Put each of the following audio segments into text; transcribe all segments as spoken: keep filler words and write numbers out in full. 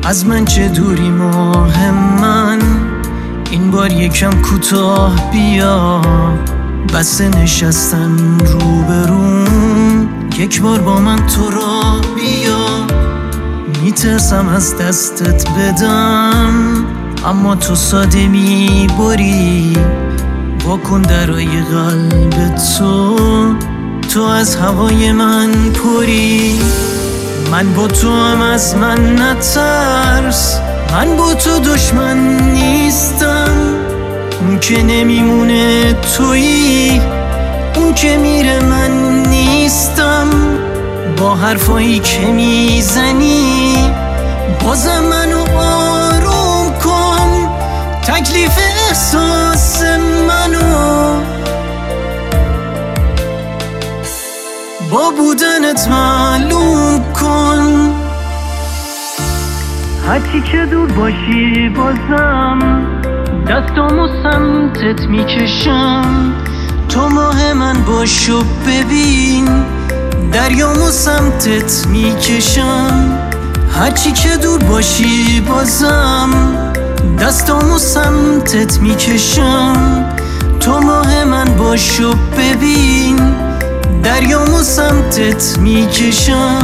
از من چه دوری ماه من، این بار یکم کوتاه بیا. بسته نشستن روبروم، یک بار با من تو را بیا. میترسم از دستت بدم، اما تو ساده میبری. واکن درای قلب تو، تو از هوای من پری. من با تو هم از من نترس، من با تو دشمن نیستم. اون که نمیمونه تویی، اون که میره من نیستم. با حرفایی که میزنی بازم منو آروم کن. تکلیف احساس منو با بودنت معلوم کن. هرچی که دور باشی بازم دستامو سمتت میکشم. تو ماه من باشو ببین، دریامو سمتت میکشم. هرچی که دور باشی بازم دستامو سمتت میکشم. تو ماه من باشو ببین، دریامو سمتت میکشم.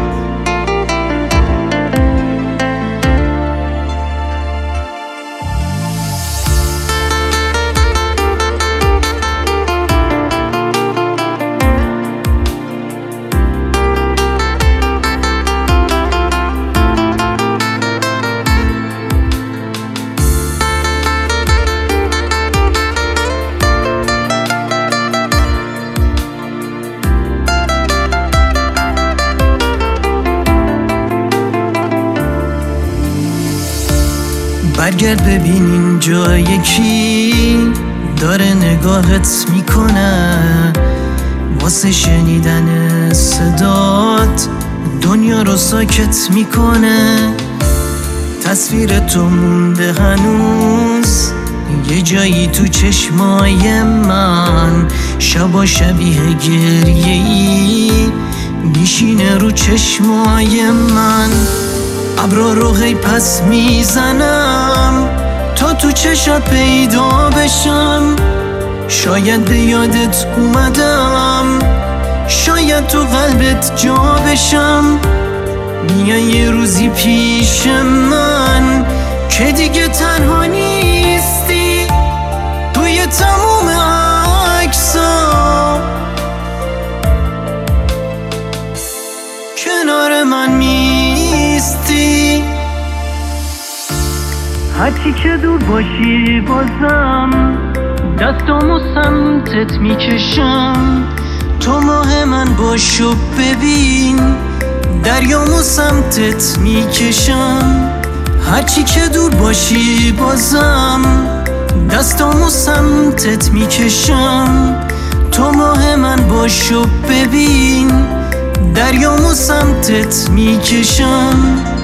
برگرد ببین اینجا یکی داره نگاهت میکنه. واسه شنیدن صدات دنیا رو ساکت میکنه. تصویر تو مونده هنوز یه جایی تو چشمای من. شبا شبیه گریه‌ای میشینه رو چشمای من. ابرا رو غی پس میزنم تا تو چشات پیدا بشم. شاید به یادت اومدم، شاید تو قلبت جا بشم. میای یه روزی پیش من که دیگه تنها نیستی. توی تموم عکسا کنار من میستی. هرچی که دور باشی بازم دستامو سمتت میکشم. تو ماه من باشو ببین، دریامو سمتت میکشم. هرچی که دور باشی بازم دستامو سمتت میکشم. تو ماه من باشو ببین، دریامو سمتت میکشم.